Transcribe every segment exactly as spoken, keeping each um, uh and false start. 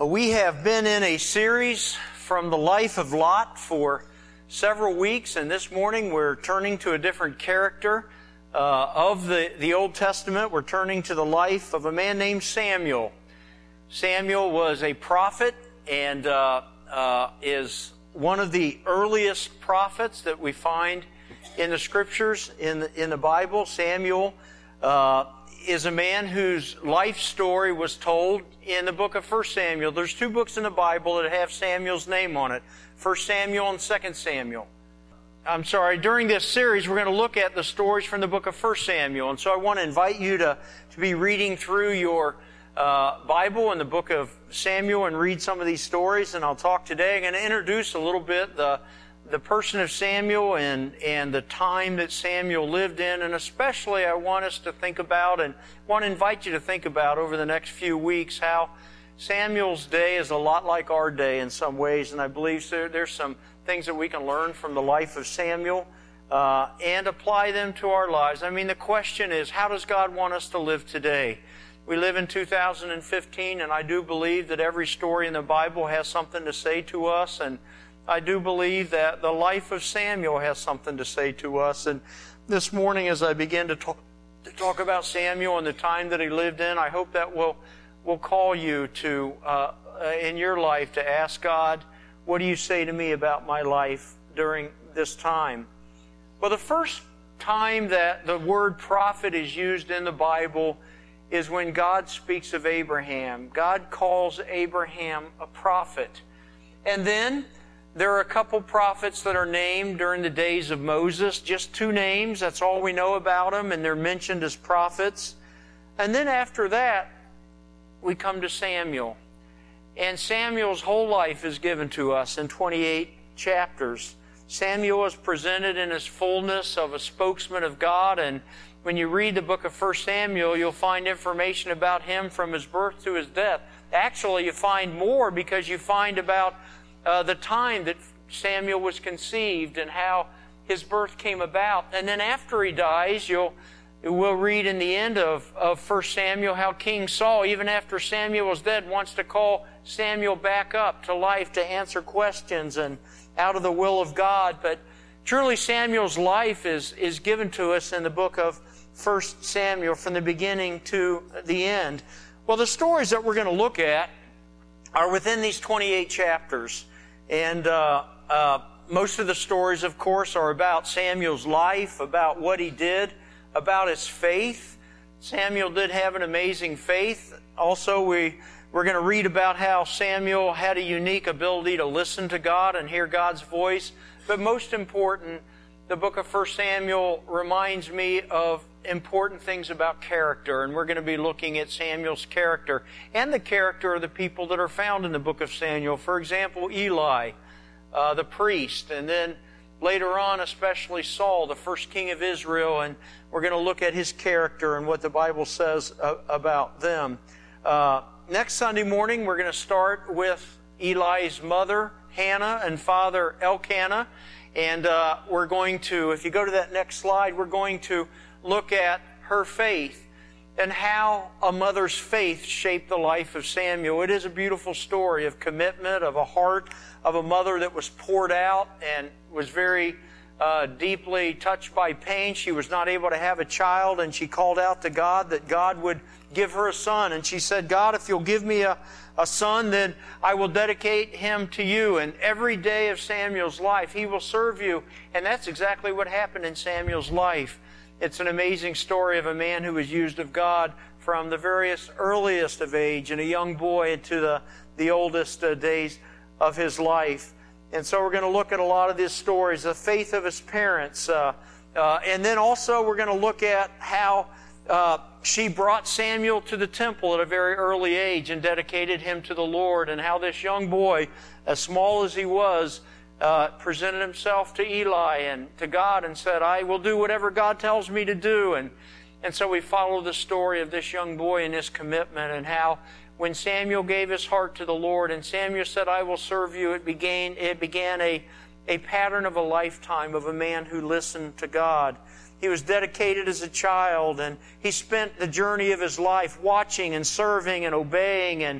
We have been in a series from the life of Lot for several weeks, and this morning we're turning to a different character uh, of the, the Old Testament. We're turning to the life of a man named Samuel. Samuel was a prophet and uh, uh, is one of the earliest prophets that we find in the Scriptures, in the, in the Bible. Samuel uh, is a man whose life story was told in the book of First Samuel. There's two books in the Bible that have Samuel's name on it, First Samuel and Second Samuel. I'm sorry, during this series we're going to look at the stories from the book of First Samuel. And so I want to invite you to, to be reading through your uh, Bible in the book of Samuel and read some of these stories. And I'll talk today. I'm going to introduce a little bit the the person of Samuel and, and the time that Samuel lived in. And especially I want us to think about and want to invite you to think about over the next few weeks how Samuel's day is a lot like our day in some ways. And I believe there, there's some things that we can learn from the life of Samuel uh, and apply them to our lives. I mean, the question is, how does God want us to live today? We live in two thousand fifteen, and I do believe that every story in the Bible has something to say to us, and I do believe that the life of Samuel has something to say to us. And this morning, as I begin to talk, to talk about Samuel and the time that he lived in, I hope that will will call you to, uh, in your life, to ask God, what do you say to me about my life during this time? Well, the first time that the word prophet is used in the Bible is when God speaks of Abraham. God calls Abraham a prophet. And then there are a couple prophets that are named during the days of Moses, just two names, that's all we know about them, and they're mentioned as prophets. And then after that, we come to Samuel. And Samuel's whole life is given to us in twenty-eight chapters. Samuel is presented in his fullness of a spokesman of God, and when you read the book of First Samuel, you'll find information about him from his birth to his death. Actually, you find more because you find about Uh, the time that Samuel was conceived and how his birth came about. And then after he dies, you'll we'll read in the end of, of First Samuel how King Saul, even after Samuel was dead, wants to call Samuel back up to life to answer questions and out of the will of God. But truly Samuel's life is, is given to us in the book of First Samuel from the beginning to the end. Well, the stories that we're going to look at are within these twenty-eight chapters. And uh, uh, most of the stories, of course, are about Samuel's life, about what he did, about his faith. Samuel did have an amazing faith. Also, we, we're going to read about how Samuel had a unique ability to listen to God and hear God's voice. But most important, the book of First Samuel reminds me of important things about character, and we're going to be looking at Samuel's character and the character of the people that are found in the book of Samuel. For example, Eli, uh, the priest, and then later on, especially Saul, the first king of Israel, and we're going to look at his character and what the Bible says uh, about them. Uh, next Sunday morning, we're going to start with Eli's mother, Hannah, and father, Elkanah, and uh, we're going to, if you go to that next slide, we're going to look at her faith and how a mother's faith shaped the life of Samuel. It is a beautiful story of commitment, of a heart of a mother that was poured out and was very uh, deeply touched by pain. She was not able to have a child, and she called out to God that God would give her a son. And she said, God, if you'll give me a, a son, then I will dedicate him to you. And every day of Samuel's life, he will serve you. And that's exactly what happened in Samuel's life. It's an amazing story of a man who was used of God from the various earliest of age and a young boy to the, the oldest uh, days of his life. And so we're going to look at a lot of these stories, the faith of his parents. Uh, uh, and then also we're going to look at how uh, she brought Samuel to the temple at a very early age and dedicated him to the Lord, and how this young boy, as small as he was, Uh, presented himself to Eli and to God and said, I will do whatever God tells me to do. And, and so we follow the story of this young boy and his commitment, and how when Samuel gave his heart to the Lord and Samuel said, I will serve you, it began, it began a, a pattern of a lifetime of a man who listened to God. He was dedicated as a child, and he spent the journey of his life watching and serving and obeying and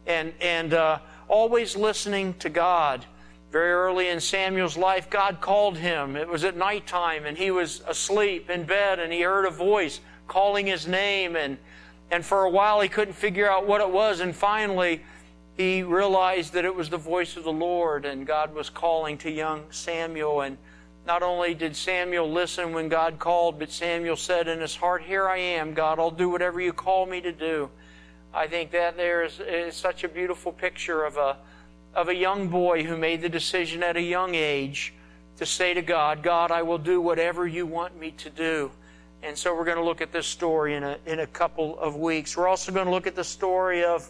and, and uh, always listening to God. Very early in Samuel's life, God called him. It was at nighttime, and he was asleep in bed, and he heard a voice calling his name, and, and for a while he couldn't figure out what it was, and finally he realized that it was the voice of the Lord, and God was calling to young Samuel. And not only did Samuel listen when God called, but Samuel said in his heart, "Here I am, God, I'll do whatever you call me to do." I think that there is, is such a beautiful picture of a of a young boy who made the decision at a young age to say to God, "God, I will do whatever you want me to do." And so we're going to look at this story in a in a couple of weeks. We're also going to look at the story of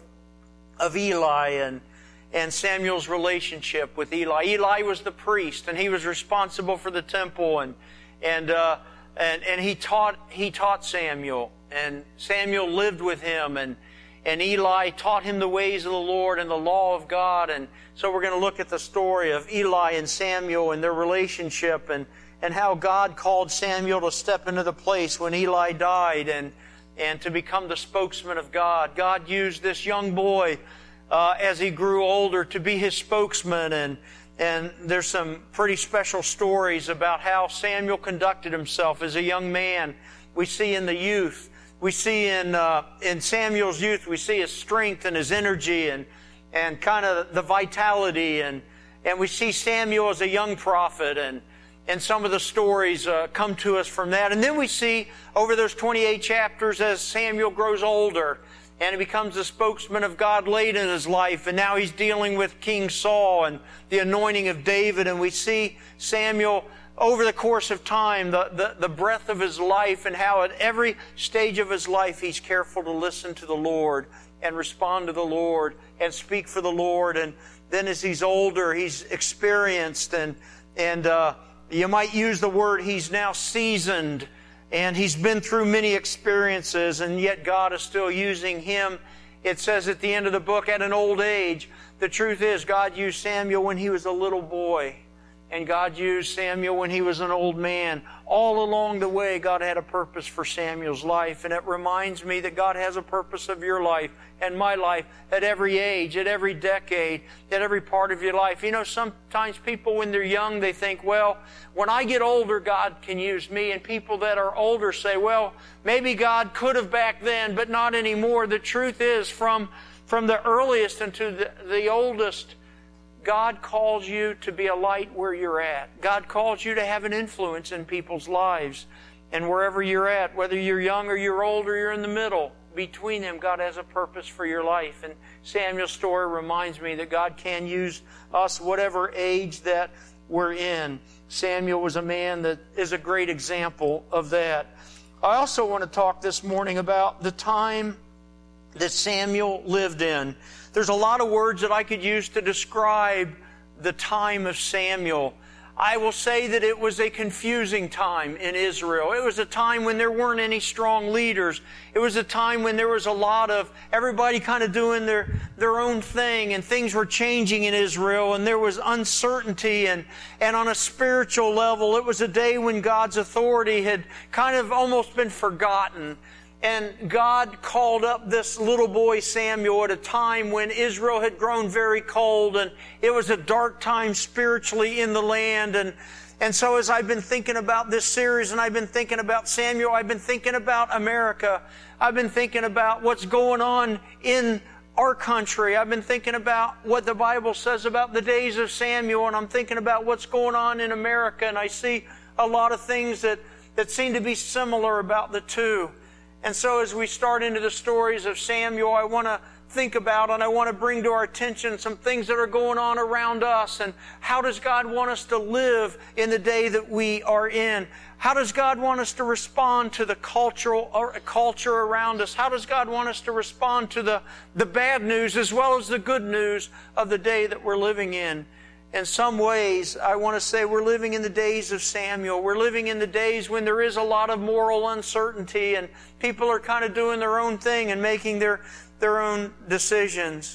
of Eli and and Samuel's relationship with Eli. Eli was the priest, and he was responsible for the temple, and and uh, and and he taught he taught Samuel, and Samuel lived with him, and and Eli taught him the ways of the Lord and the law of God. And so we're going to look at the story of Eli and Samuel and their relationship, and and how God called Samuel to step into the place when Eli died, and and to become the spokesman of God. God used this young boy uh, as he grew older to be His spokesman, and and there's some pretty special stories about how Samuel conducted himself as a young man. We see in the youth, we see in uh, in Samuel's youth, we see his strength and his energy, and and kind of the vitality, and and we see Samuel as a young prophet, and And some of the stories uh, come to us from that. And then we see over those twenty-eight chapters as Samuel grows older and he becomes the spokesman of God late in his life. And now he's dealing with King Saul and the anointing of David. And we see Samuel over the course of time, the, the, the breadth of his life, and how at every stage of his life he's careful to listen to the Lord and respond to the Lord and speak for the Lord. And then as he's older, he's experienced and, and, uh, you might use the word he's now seasoned, and he's been through many experiences, and yet God is still using him. It says at the end of the book, at an old age. The truth is, God used Samuel when he was a little boy, and God used Samuel when he was an old man. All along the way, God had a purpose for Samuel's life, and it reminds me that God has a purpose of your life and my life at every age, at every decade, at every part of your life. You know, sometimes people when they're young, they think, well, when I get older, God can use me. And people that are older say, well, maybe God could have back then, but not anymore. The truth is, from, from the earliest into the, the oldest, God calls you to be a light where you're at. God calls you to have an influence in people's lives. And wherever you're at, whether you're young or you're old or you're in the middle, between them, God has a purpose for your life. And Samuel's story reminds me that God can use us whatever age that we're in. Samuel was a man that is a great example of that. I also want to talk this morning about the time that Samuel lived in. There's a lot of words that I could use to describe the time of Samuel. I will say that it was a confusing time in Israel. It was a time when there weren't any strong leaders. It was a time when there was a lot of everybody kind of doing their, their own thing, and things were changing in Israel, and there was uncertainty, and, and on a spiritual level, it was a day when God's authority had kind of almost been forgotten. And God called up this little boy Samuel at a time when Israel had grown very cold, and it was a dark time spiritually in the land. And, and so as I've been thinking about this series, and I've been thinking about Samuel, I've been thinking about America. I've been thinking about what's going on in our country. I've been thinking about what the Bible says about the days of Samuel, and I'm thinking about what's going on in America, and I see a lot of things that, that seem to be similar about the two. And so as we start into the stories of Samuel, I want to think about and I want to bring to our attention some things that are going on around us, and how does God want us to live in the day that we are in? How does God want us to respond to the cultural or culture around us? How does God want us to respond to the, the bad news as well as the good news of the day that we're living in? In some ways, I want to say we're living in the days of Samuel. We're living in the days when there is a lot of moral uncertainty, and people are kind of doing their own thing and making their, their own decisions.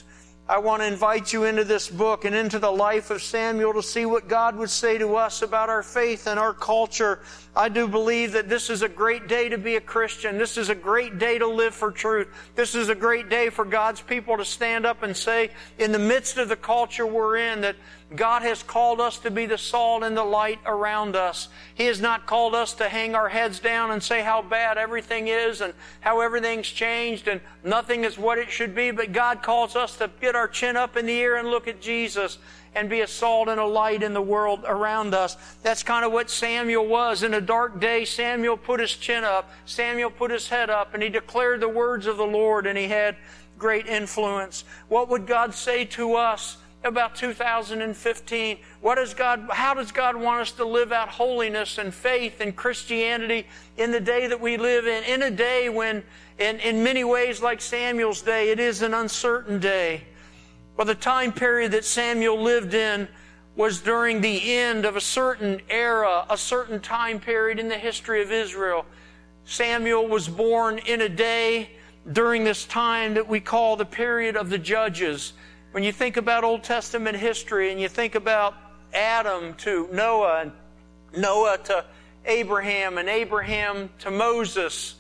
I want to invite you into this book and into the life of Samuel to see what God would say to us about our faith and our culture. I do believe that this is a great day to be a Christian. This is a great day to live for truth. This is a great day for God's people to stand up and say, in the midst of the culture we're in, that God has called us to be the salt and the light around us. He has not called us to hang our heads down and say how bad everything is and how everything's changed and nothing is what it should be. But God calls us to get our chin up in the air and look at Jesus and be a salt and a light in the world around us. That's kind of what Samuel was. In a dark day, Samuel put his chin up. Samuel put his head up and he declared the words of the Lord, and he had great influence. What would God say to us about two thousand fifteen? What does God, how does God want us to live out holiness and faith and Christianity in the day that we live in? In a day when, in, in many ways like Samuel's day, it is an uncertain day. Well, the time period that Samuel lived in was during the end of a certain era, a certain time period in the history of Israel. Samuel was born in a day during this time that we call the period of the Judges. When you think about Old Testament history and you think about Adam to Noah and Noah to Abraham and Abraham to Moses,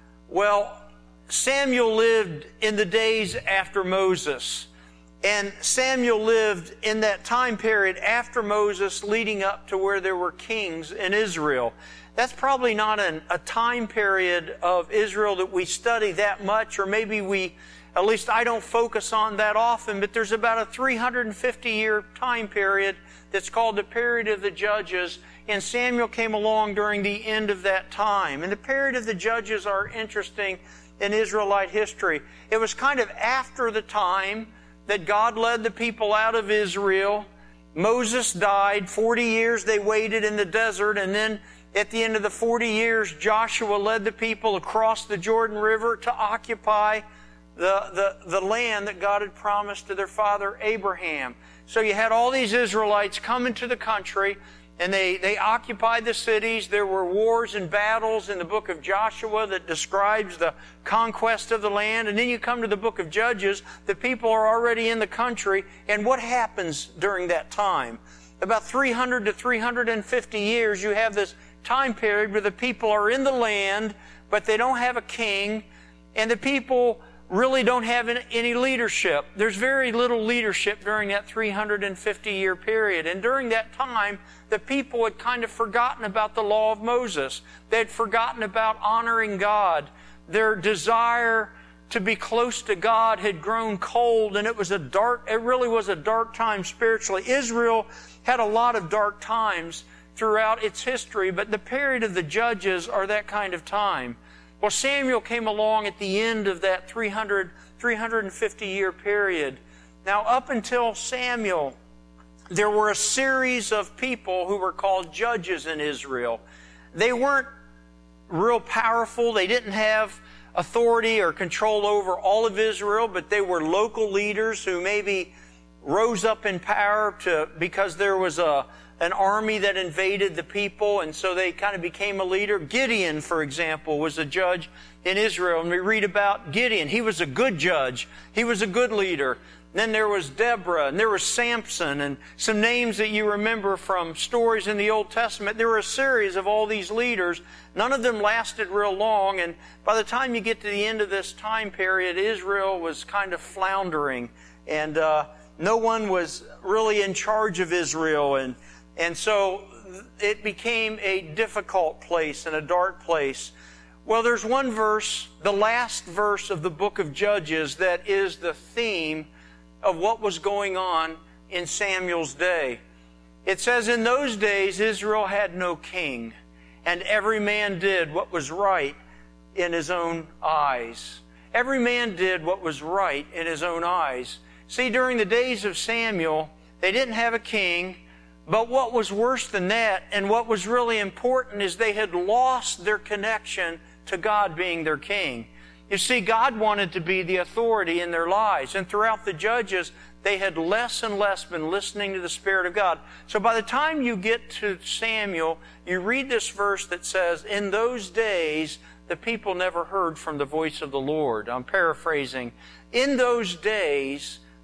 well, Samuel lived in the days after Moses. And Samuel lived in that time period after Moses, leading up to where there were kings in Israel. That's probably not an, a time period of Israel that we study that much, or maybe we, at least I don't focus on that often, but there's about a three hundred fifty year time period that's called the period of the Judges, and Samuel came along during the end of that time. And the period of the Judges are interesting in Israelite history. It was kind of after the time that God led the people out of Israel. Moses died. forty years they waited in the desert, and then at the end of the forty years, Joshua led the people across the Jordan River to occupy the, the, the land that God had promised to their father Abraham. So you had all these Israelites come into the country, and they, they occupied the cities. There were wars and battles in the book of Joshua that describes the conquest of the land. And then you come to the book of Judges. The people are already in the country. And what happens during that time? About three hundred to three hundred fifty years, you have this time period where the people are in the land, but they don't have a king, and the people really don't have any leadership. There's very little leadership during that three hundred fifty year period. And during that time, the people had kind of forgotten about the law of Moses. They had forgotten about honoring God. Their desire to be close to God had grown cold, and it was a dark, it really was a dark time spiritually. Israel had a lot of dark times throughout its history, but the period of the Judges are that kind of time. Well, Samuel came along at the end of that three hundred, three hundred fifty year period. Now, up until Samuel, there were a series of people who were called judges in Israel. They weren't real powerful. They didn't have authority or control over all of Israel, but they were local leaders who maybe rose up in power to because there was a an army that invaded the people, and so they kind of became a leader. Gideon, for example, was a judge in Israel, and we read about Gideon. He was a good judge. He was a good leader. Then there was Deborah, and there was Samson, and some names that you remember from stories in the Old Testament. There were a series of all these leaders. None of them lasted real long, and by the time you get to the end of this time period, Israel was kind of floundering, and uh, no one was really in charge of Israel, and And so it became a difficult place and a dark place. Well, there's one verse, the last verse of the book of Judges, that is the theme of what was going on in Samuel's day. It says, "In those days Israel had no king, and every man did what was right in his own eyes." Every man did what was right in his own eyes. See, during the days of Samuel, they didn't have a king. But what was worse than that, and what was really important, is they had lost their connection to God being their king. You see, God wanted to be the authority in their lives. And throughout the Judges, they had less and less been listening to the Spirit of God. So by the time you get to Samuel, you read this verse that says, "In those days, the people never heard from the voice of the Lord." I'm paraphrasing. In those days,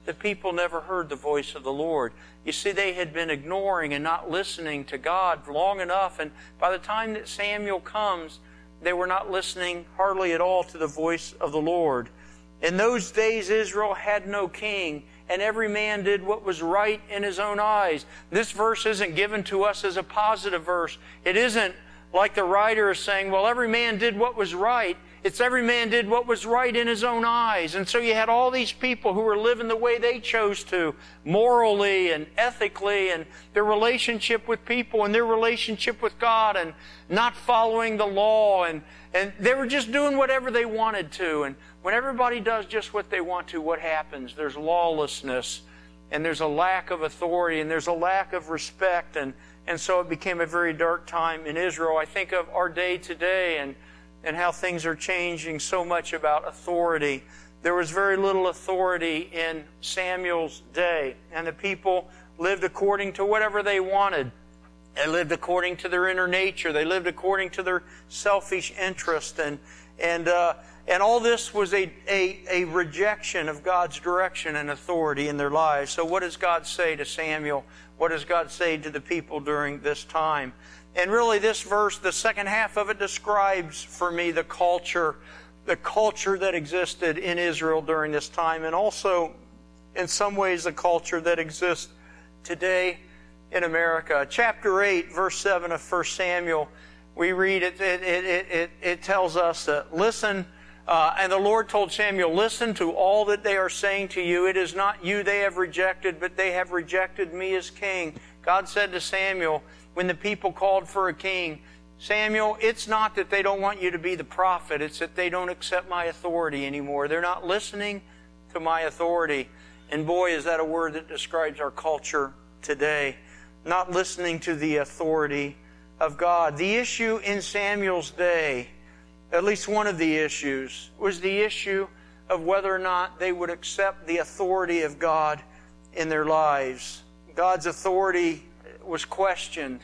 the people never heard the voice of the Lord. You see, they had been ignoring and not listening to God long enough, and by the time that Samuel comes, they were not listening hardly at all to the voice of the Lord. In those days, Israel had no king, and every man did what was right in his own eyes. This verse isn't given to us as a positive verse. It isn't like the writer is saying, well, every man did what was right. It's every man did what was right in his own eyes. And so you had all these people who were living the way they chose to, morally and ethically, and their relationship with people and their relationship with God, and not following the law. And, and they were just doing whatever they wanted to. And when everybody does just what they want to, what happens? There's lawlessness, and there's a lack of authority, and there's a lack of respect. And, and so it became a very dark time in Israel. I think of our day today, and and how things are changing so much about authority. There was very little authority in Samuel's day, and the people lived according to whatever they wanted. They lived according to their inner nature. They lived according to their selfish interest, and and uh, and all this was a, a a rejection of God's direction and authority in their lives. So what does God say to Samuel? What does God say to the people during this time? And really this verse, the second half of it, describes for me the culture, the culture that existed in Israel during this time, and also in some ways the culture that exists today in America. Chapter eight, verse seven of First Samuel, we read it, it, it, it, it tells us that, listen, uh, and the Lord told Samuel, listen to all that they are saying to you. It is not you they have rejected, but they have rejected me as king. God said to Samuel, when the people called for a king, Samuel, it's not that they don't want you to be the prophet. It's that they don't accept my authority anymore. They're not listening to my authority. And boy, is that a word that describes our culture today. Not listening to the authority of God. The issue in Samuel's day, at least one of the issues, was the issue of whether or not they would accept the authority of God in their lives. God's authority was questioned.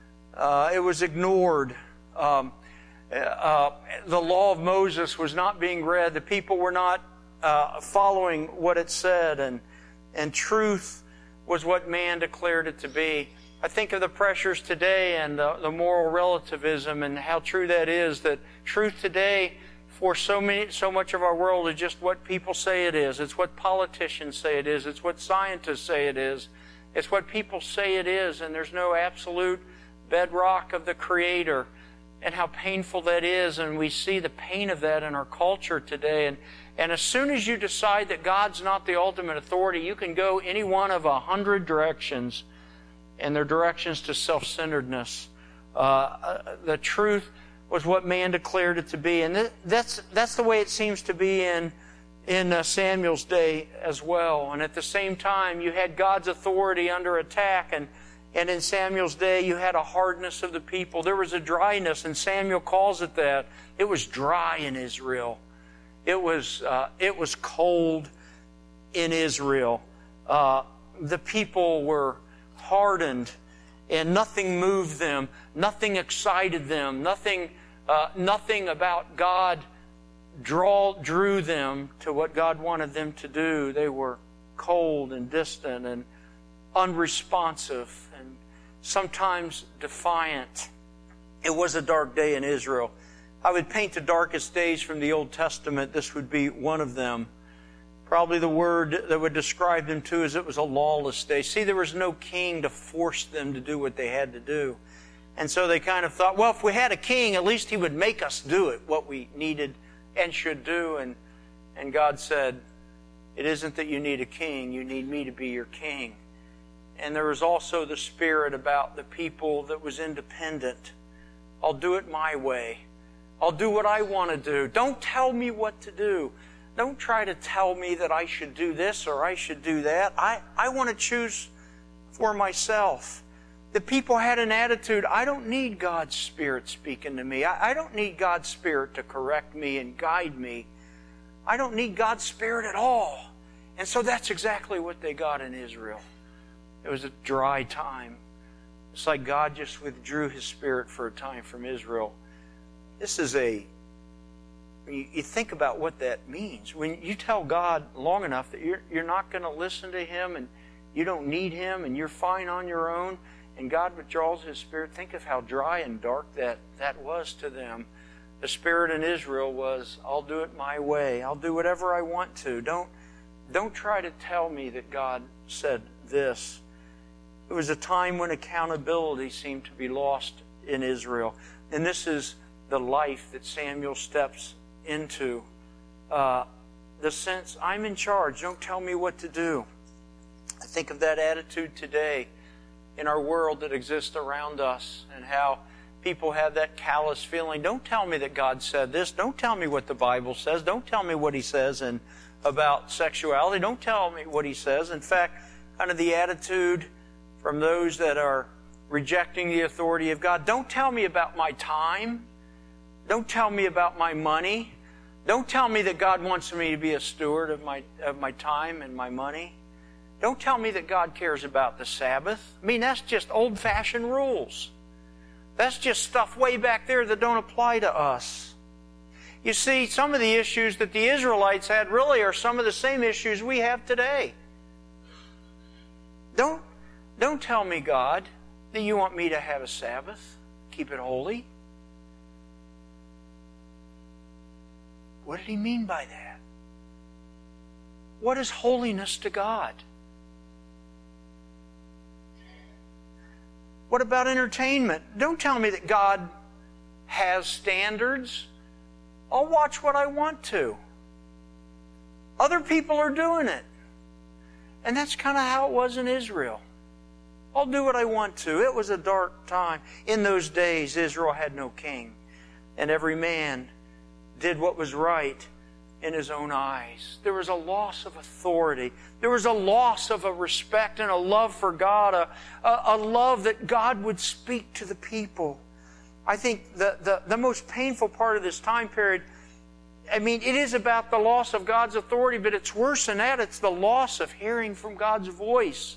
Uh, it was ignored. Um, uh, the law of Moses was not being read. The people were not uh, following what it said, and and truth was what man declared it to be. I think of the pressures today and the, the moral relativism and how true that is. That truth today, for so many, so much of our world, is just what people say it is. It's what politicians say it is. It's what scientists say it is. It's what people say it is, and there's no absolute bedrock of the Creator, and how painful that is, and we see the pain of that in our culture today. And, and as soon as you decide that God's not the ultimate authority, you can go any one of a hundred directions, and they're directions to self-centeredness. Uh, the truth was what man declared it to be, and th- that's that's the way it seems to be in in uh, Samuel's day as well. And at the same time, you had God's authority under attack, and and in Samuel's day, you had a hardness of the people. There was a dryness, and Samuel calls it that. It was dry in Israel. It was uh, it was cold in Israel. Uh, the people were hardened, and nothing moved them. Nothing excited them. Nothing uh, nothing about God draw drew them to what God wanted them to do. They were cold and distant and unresponsive and sometimes defiant. It was a dark day in Israel. I would paint the darkest days from the Old Testament. This would be one of them. Probably the word that would describe them too is it was a lawless day. See, there was no king to force them to do what they had to do. And so they kind of thought, well, if we had a king, at least he would make us do it, what we needed and should do. And, and God said, it isn't that you need a king, you need me to be your king. And there was also the spirit about the people that was independent. I'll do it my way. I'll do what I want to do. Don't tell me what to do. Don't try to tell me that I should do this or I should do that. I, I want to choose for myself. The people had an attitude, I don't need God's Spirit speaking to me. I, I don't need God's Spirit to correct me and guide me. I don't need God's Spirit at all. And so that's exactly what they got in Israel. It was a dry time. It's like God just withdrew His Spirit for a time from Israel. This is a you, you think about what that means. When you tell God long enough that you're, you're not going to listen to Him and you don't need Him and you're fine on your own, and God withdraws His Spirit, think of how dry and dark that, that was to them. The Spirit in Israel was, I'll do it my way. I'll do whatever I want to. Don't, don't try to tell me that God said this. It was a time when accountability seemed to be lost in Israel. And this is the life that Samuel steps into. Uh, the sense, I'm in charge. Don't tell me what to do. I think of that attitude today in our world that exists around us, and how people have that callous feeling. Don't tell me that God said this. Don't tell me what the Bible says. Don't tell me what He says in, about sexuality. Don't tell me what He says. In fact, kind of the attitude from those that are rejecting the authority of God. Don't tell me about my time. Don't tell me about my money. Don't tell me that God wants me to be a steward of my, of my time and my money. Don't tell me that God cares about the Sabbath. I mean, that's just old-fashioned rules. That's just stuff way back there that don't apply to us. You see, some of the issues that the Israelites had really are some of the same issues we have today. Don't, don't tell me, God, that you want me to have a Sabbath. Keep it holy. What did He mean by that? What is holiness to God? What about entertainment? Don't tell me that God has standards. I'll watch what I want to. Other people are doing it. And that's kind of how it was in Israel. I'll do what I want to. It was a dark time. In those days, Israel had no king. And every man did what was right in his own eyes. There was a loss of authority. There was a loss of a respect and a love for God, a, a, a love that God would speak to the people. I think the, the, the most painful part of this time period, I mean, it is about the loss of God's authority, but it's worse than that. It's the loss of hearing from God's voice.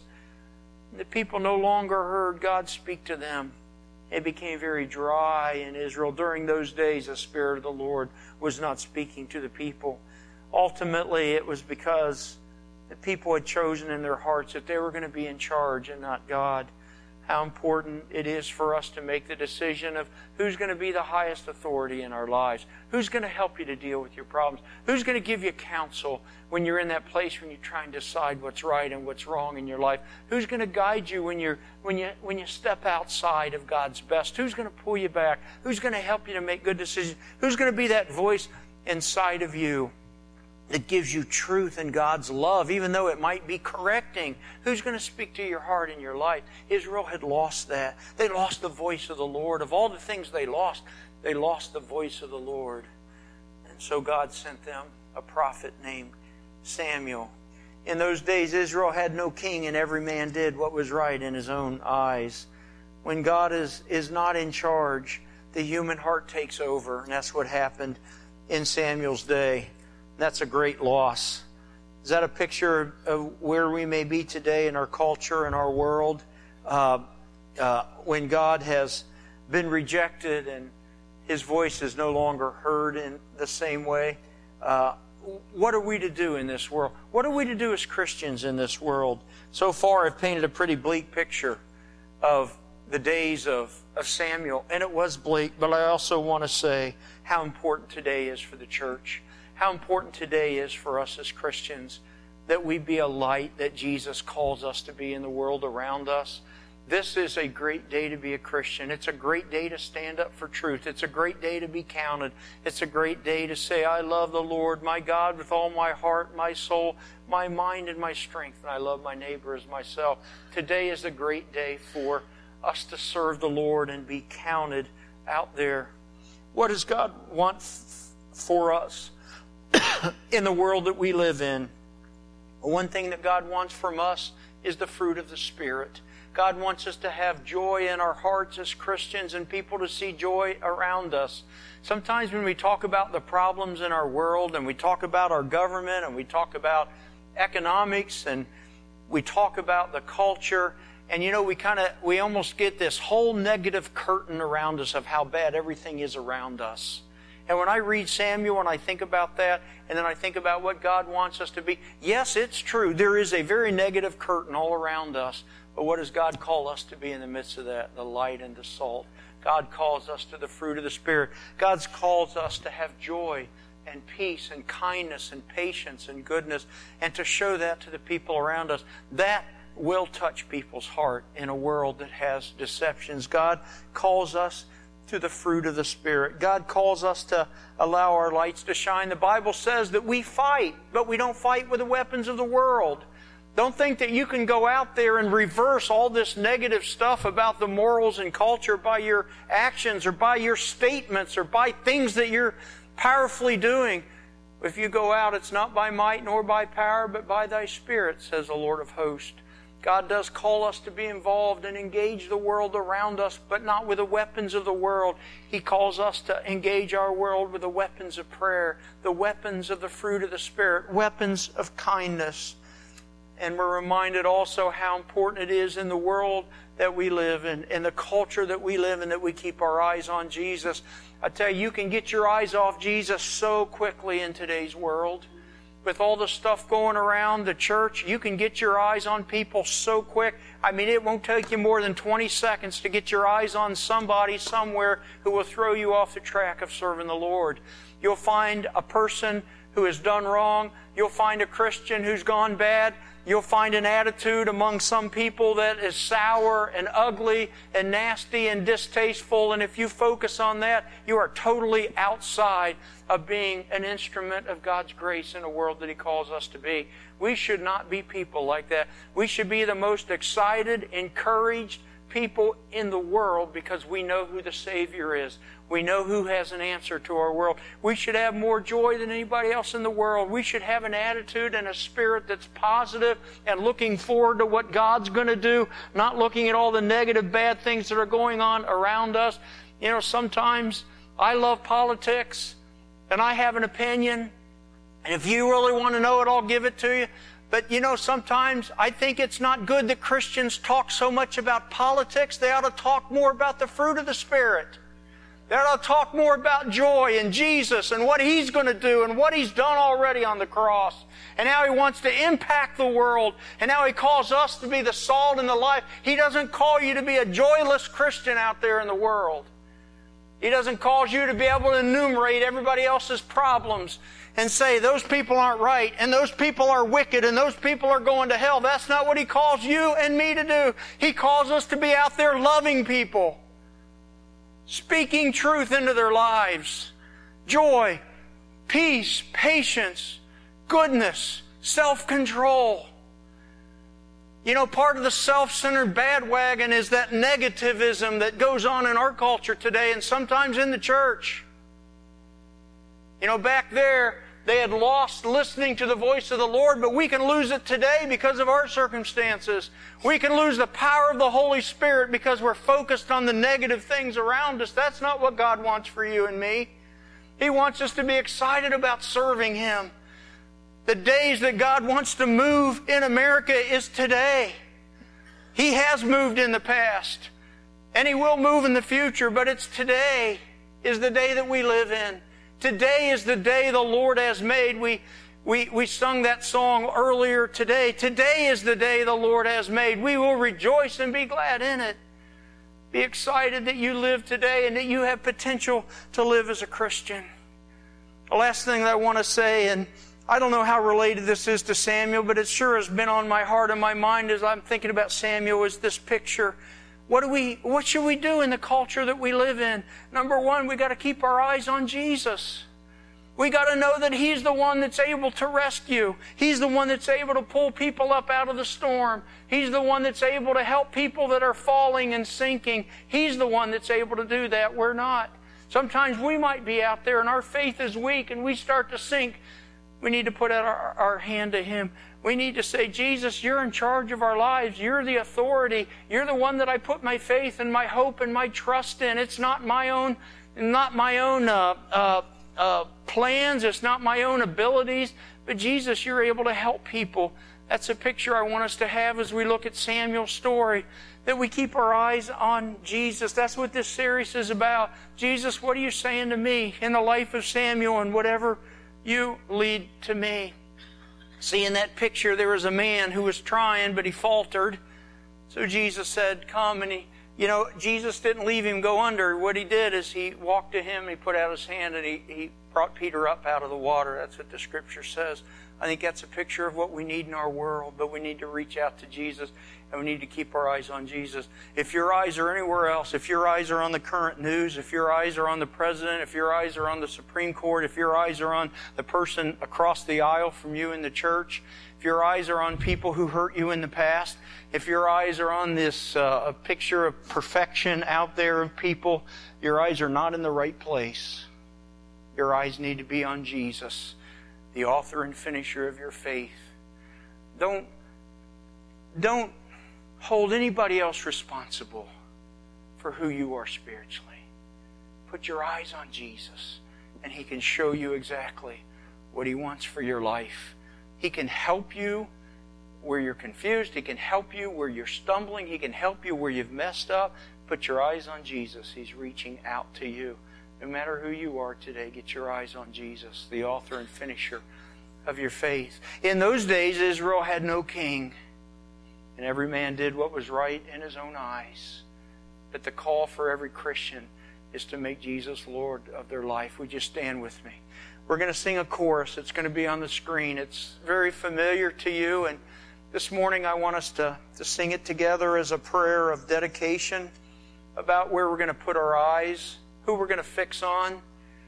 The people no longer heard God speak to them. It became very dry in Israel. During those days, the Spirit of the Lord was not speaking to the people. Ultimately, it was because the people had chosen in their hearts that they were going to be in charge and not God. How important it is for us to make the decision of who's going to be the highest authority in our lives. Who's going to help you to deal with your problems. Who's going to give you counsel when you're in that place when you're trying to decide what's right and what's wrong in your life. Who's going to guide you when you're when you when you step outside of God's best. Who's going to pull you back. Who's going to help you to make good decisions. Who's going to be that voice inside of you that gives you truth and God's love, even though it might be correcting. Who's going to speak to your heart and your life? Israel had lost that. They lost the voice of the Lord. Of all the things they lost, they lost the voice of the Lord. And so God sent them a prophet named Samuel. In those days, Israel had no king, and every man did what was right in his own eyes. When God is, is not in charge, the human heart takes over, and that's what happened in Samuel's day. That's a great loss. Is that a picture of where we may be today in our culture and our world? Uh, uh, when God has been rejected and His voice is no longer heard in the same way. Uh, what are we to do in this world? What are we to do as Christians in this world? So far, I've painted a pretty bleak picture of the days of, of Samuel. And it was bleak, but I also want to say how important today is for the church. How important today is for us as Christians that we be a light that Jesus calls us to be in the world around us. This is a great day to be a Christian. It's a great day to stand up for truth. It's a great day to be counted. It's a great day to say, I love the Lord, my God, with all my heart, my soul, my mind, and my strength. And I love my neighbor as myself. Today is a great day for us to serve the Lord and be counted out there. What does God want f- for us in the world that we live in? One thing that God wants from us is the fruit of the Spirit. God wants us to have joy in our hearts as Christians and people to see joy around us. Sometimes when we talk about the problems in our world and we talk about our government and we talk about economics and we talk about the culture, and you know, we kind of, we almost get this whole negative curtain around us of how bad everything is around us. And when I read Samuel and I think about that, and then I think about what God wants us to be, yes, it's true. There is a very negative curtain all around us. But what does God call us to be in the midst of that? The light and the salt. God calls us to the fruit of the Spirit. God calls us to have joy and peace and kindness and patience and goodness, and to show that to the people around us. That will touch people's heart in a world that has deceptions. God calls us to the fruit of the Spirit. God calls us to allow our lights to shine. The Bible says that we fight, but we don't fight with the weapons of the world. Don't think that you can go out there and reverse all this negative stuff about the morals and culture by your actions or by your statements or by things that you're powerfully doing. If you go out, it's not by might nor by power, but by thy Spirit, says the Lord of hosts. God does call us to be involved and engage the world around us, but not with the weapons of the world. He calls us to engage our world with the weapons of prayer, the weapons of the fruit of the Spirit, weapons of kindness. And we're reminded also how important it is in the world that we live in, in the culture that we live in, that we keep our eyes on Jesus. I tell you, you can get your eyes off Jesus so quickly in today's world. With all the stuff going around the church, you can get your eyes on people so quick. I mean, it won't take you more than twenty seconds to get your eyes on somebody somewhere who will throw you off the track of serving the Lord. You'll find a person who has done wrong. You'll find a Christian who's gone bad. You'll find an attitude among some people that is sour and ugly and nasty and distasteful. And if you focus on that, you are totally outside of being an instrument of God's grace in a world that He calls us to be. We should not be people like that. We should be the most excited, encouraged people in the world because we know who the Savior is. We know who has an answer to our world. We should have more joy than anybody else in the world. We should have an attitude and a spirit that's positive and looking forward to what God's going to do, not looking at all the negative, bad things that are going on around us. You know, sometimes I love politics and I have an opinion, and if you really want to know it, I'll give it to you. But, you know, sometimes I think it's not good that Christians talk so much about politics. They ought to talk more about the fruit of the Spirit. They ought to talk more about joy and Jesus and what He's going to do and what He's done already on the cross and how He wants to impact the world and how He calls us to be the salt and the light. He doesn't call you to be a joyless Christian out there in the world. He doesn't call you to be able to enumerate everybody else's problems and say, those people aren't right, and those people are wicked, and those people are going to hell. That's not what He calls you and me to do. He calls us to be out there loving people, speaking truth into their lives. Joy, peace, patience, goodness, self-control. You know, part of the self-centered bandwagon is that negativism that goes on in our culture today and sometimes in the church. You know, back there, they had lost listening to the voice of the Lord, but we can lose it today because of our circumstances. We can lose the power of the Holy Spirit because we're focused on the negative things around us. That's not what God wants for you and me. He wants us to be excited about serving Him. The days that God wants to move in America is today. He has moved in the past, and He will move in the future, but it's today is the day that we live in. Today is the day the Lord has made. We, we, we sung that song earlier today. Today is the day the Lord has made. We will rejoice and be glad in it. Be excited that you live today and that you have potential to live as a Christian. The last thing that I want to say, and I don't know how related this is to Samuel, but it sure has been on my heart and my mind as I'm thinking about Samuel, is this picture. What do we, what should we do in the culture that we live in? Number one, we got to keep our eyes on Jesus. We got to know that He's the one that's able to rescue. He's the one that's able to pull people up out of the storm. He's the one that's able to help people that are falling and sinking. He's the one that's able to do that. We're not. Sometimes we might be out there and our faith is weak and we start to sink. We need to put out our, our hand to Him. We need to say, Jesus, You're in charge of our lives. You're the authority. You're the one that I put my faith and my hope and my trust in. It's not my own, not my own uh, uh, uh, plans. It's not my own abilities. But Jesus, You're able to help people That's a picture I want us to have as we look at Samuel's story, that we keep our eyes on Jesus. That's what this series is about. Jesus, what are you saying to me in the life of Samuel, and whatever you lead to me? See, in that picture, there was a man who was trying, but he faltered. So Jesus said, come, and he, you know, Jesus didn't leave him go under. What he did is he walked to him, he put out his hand, and he, he brought Peter up out of the water. That's what the Scripture says. I think that's a picture of what we need in our world, but we need to reach out to Jesus, and we need to keep our eyes on Jesus. If your eyes are anywhere else, if your eyes are on the current news, if your eyes are on the president, if your eyes are on the Supreme Court, if your eyes are on the person across the aisle from you in the church, if your eyes are on people who hurt you in the past, if your eyes are on this uh, a picture of perfection out there of people, your eyes are not in the right place. Your eyes need to be on Jesus, the author and finisher of your faith. Don't, don't hold anybody else responsible for who you are spiritually. Put your eyes on Jesus, and He can show you exactly what He wants for your life. He can help you where you're confused. He can help you where you're stumbling. He can help you where you've messed up. Put your eyes on Jesus. He's reaching out to you. No matter who you are today, get your eyes on Jesus, the author and finisher of your faith. In those days, Israel had no king, and every man did what was right in his own eyes. But the call for every Christian is to make Jesus Lord of their life. Would you stand with me? We're going to sing a chorus. It's going to be on the screen. It's very familiar to you, and this morning I want us to, to sing it together as a prayer of dedication about where we're going to put our eyes, who we're going to fix on.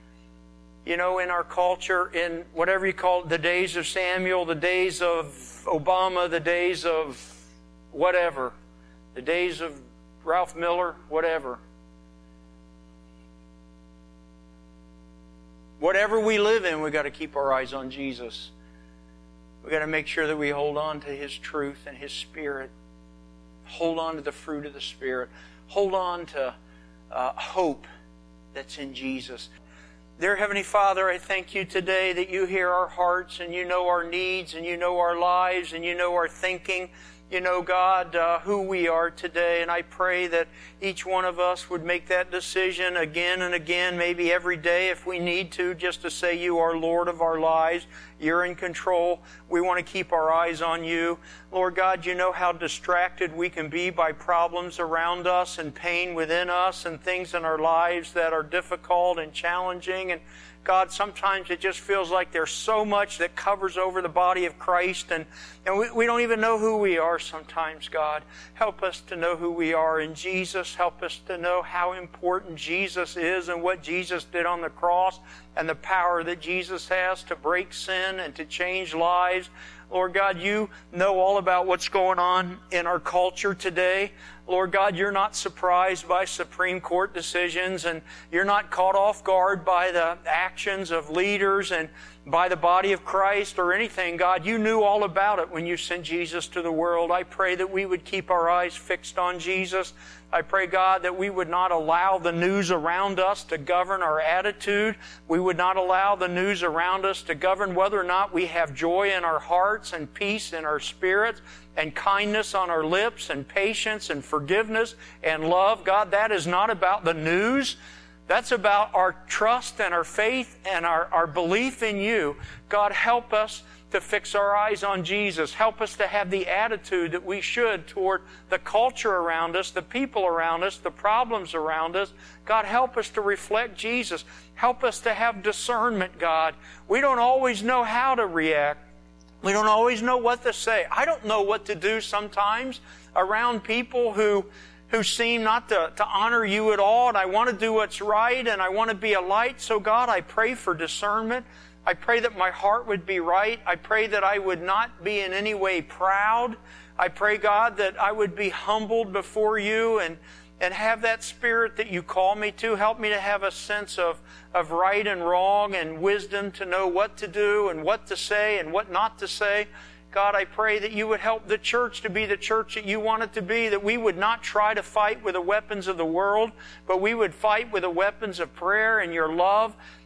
You know, in our culture, in whatever you call it, the days of Samuel, the days of Obama, the days of whatever, the days of Ralph Miller, whatever. Whatever we live in, we've got to keep our eyes on Jesus. We've got to make sure that we hold on to His truth and His Spirit. Hold on to the fruit of the Spirit. Hold on to uh, hope that's in Jesus. Dear Heavenly Father, I thank You today that You hear our hearts, and You know our needs, and You know our lives, and You know our thinking. You know, God, uh, who we are today, and I pray that each one of us would make that decision again and again, maybe every day if we need to, just to say You are Lord of our lives. You're in control. We want to keep our eyes on You. Lord God, You know how distracted we can be by problems around us and pain within us and things in our lives that are difficult and challenging. And God, sometimes it just feels like there's so much that covers over the body of Christ, and, and we, we don't even know who we are sometimes, God. Help us to know who we are in Jesus. Help us to know how important Jesus is and what Jesus did on the cross and the power that Jesus has to break sin and to change lives. Lord God, You know all about what's going on in our culture today. Lord God, You're not surprised by Supreme Court decisions, and You're not caught off guard by the actions of leaders and by the body of Christ or anything. God, You knew all about it when You sent Jesus to the world. I pray that we would keep our eyes fixed on Jesus. I pray, God, that we would not allow the news around us to govern our attitude. We would not allow the news around us to govern whether or not we have joy in our hearts and peace in our spirits and kindness on our lips and patience and forgiveness and love. God, that is not about the news. That's about our trust and our faith and our, our belief in You. God, help us to fix our eyes on Jesus. Help us to have the attitude that we should toward the culture around us, the people around us, the problems around us. God, help us to reflect Jesus. Help us to have discernment, God. We don't always know how to react. We don't always know what to say. I don't know what to do sometimes around people who who seem not to, to honor You at all, and I want to do what's right, and I want to be a light. So God, I pray for discernment. I pray that my heart would be right. I pray that I would not be in any way proud. I pray, God, that I would be humbled before You and, and have that spirit that You call me to. Help me to have a sense of, of right and wrong and wisdom to know what to do and what to say and what not to say. God, I pray that You would help the church to be the church that You want it to be, that we would not try to fight with the weapons of the world, but we would fight with the weapons of prayer and Your love.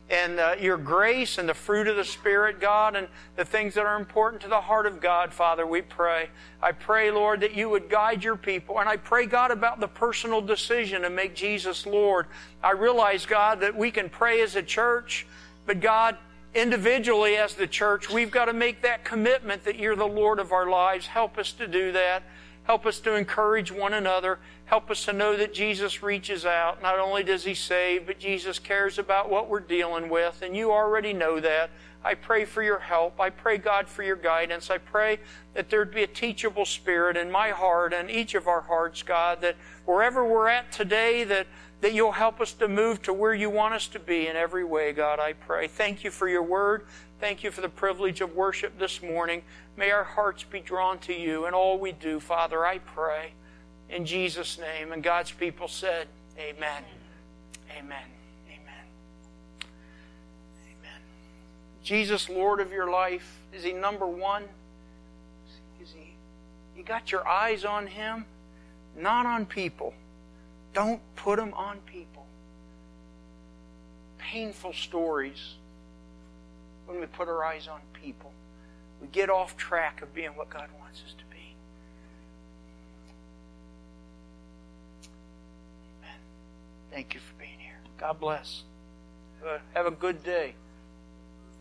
and uh, your grace and the fruit of the Spirit, God, and the things that are important to the heart of God, Father, we pray. I pray, Lord, that you would guide your people. And I pray, God, about the personal decision to make Jesus Lord. I realize, God, that we can pray as a church, but God, individually as the church, we've got to make that commitment that you're the Lord of our lives. Help us to do that. Help us to encourage one another. Help us to know that Jesus reaches out. Not only does He save, but Jesus cares about what we're dealing with, and you already know that. I pray for your help. I pray, God, for your guidance. I pray that there'd be a teachable spirit in my heart and each of our hearts, God, that wherever we're at today, that, that you'll help us to move to where you want us to be in every way, God, I pray. Thank you for your word. Thank you for the privilege of worship this morning. May our hearts be drawn to you in all we do, Father, I pray. In Jesus' name. And God's people said, amen. Amen. Amen. Amen. Jesus, Lord of your life, is He number one? Is He? You got your eyes on Him? Not on people. Don't put them on people. Painful stories when we put our eyes on people. We get off track of being what God wants us to be. Amen. Thank you for being here. God bless. Have a, have a good day.